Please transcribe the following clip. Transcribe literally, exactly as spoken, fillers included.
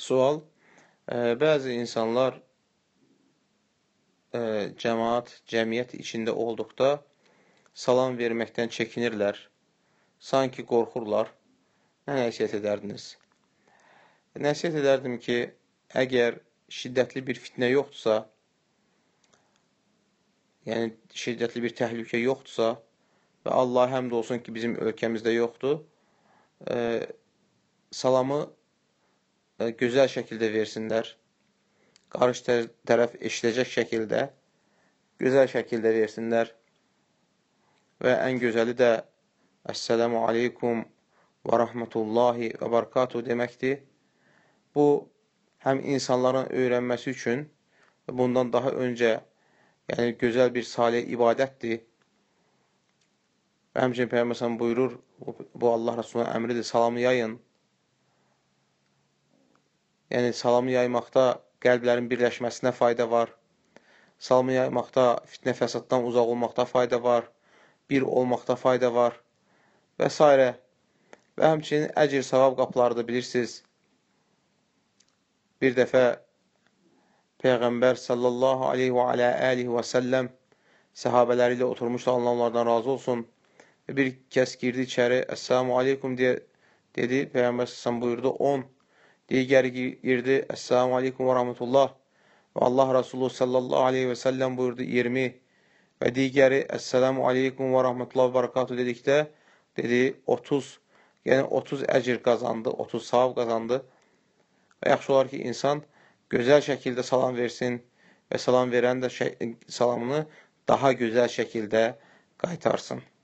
Sual, e, bəzi insanlar e, cəmaat, cəmiyyət içində olduqda salam verməkdən çəkinirlər, sanki qorxurlar. Nə nəsiyyət edərdiniz? Nəsiyyət edərdim ki, əgər şiddətli bir fitnə yoxdursa, yəni şiddətli bir təhlükə yoxdursa və Allah həmd olsun ki, bizim ölkəmizdə yoxdur, e, salamı e, gözəl şəkildə versinlər. Qarşı tərəf eşidəcək şəkildə, gözəl şəkildə versinlər. Və ən gözəli də Əssəlamu aleykum və rəhmətullahi və barakatuhu deməkdir. Bu, həm insanların öyrənməsi üçün və bundan daha öncə yəni gözəl bir salih ibadətdir. Və həmçinin Peyğəmbər buyurur, bu Allah Rasulunun əmridir, salamı yayın. Yəni salamı yaymaqda qəlblərin birləşməsinə fayda var. Salamı yaymaqda, fitnə fəsaddan uzaq olmaqda fayda var. Bir olmaqda fayda var. Və s. Və həmçinin əcr savab qapıları da bilirsiniz. Bir dəfə Peyğəmbər sallallahu aleyhi və alə alihi və səlləm səhabələri ilə oturmuşdu, Allah onlardan razı olsun. Və bir kəs girdi içəri, Əssəlamu aleykum deyə dedi. Peyğəmbər sallallahu buyurdu, on. Digəri girdi, Əssəlamu aleykum və rahmetullah. Və Allah Rasulü sallallahu aleyhi və səlləm buyurdu, iyirmi. Və digəri, Əssəlamu aleykum və rahmetullah və barakatuhu dedikdə, dedi, otuz. Yəni, otuz əcr qazandı, otuz savab qazandı. Və yaxşı olar ki, insan gözəl şəkildə salam versin və salam verən də salamını daha gözəl şəkildə qaytarsın.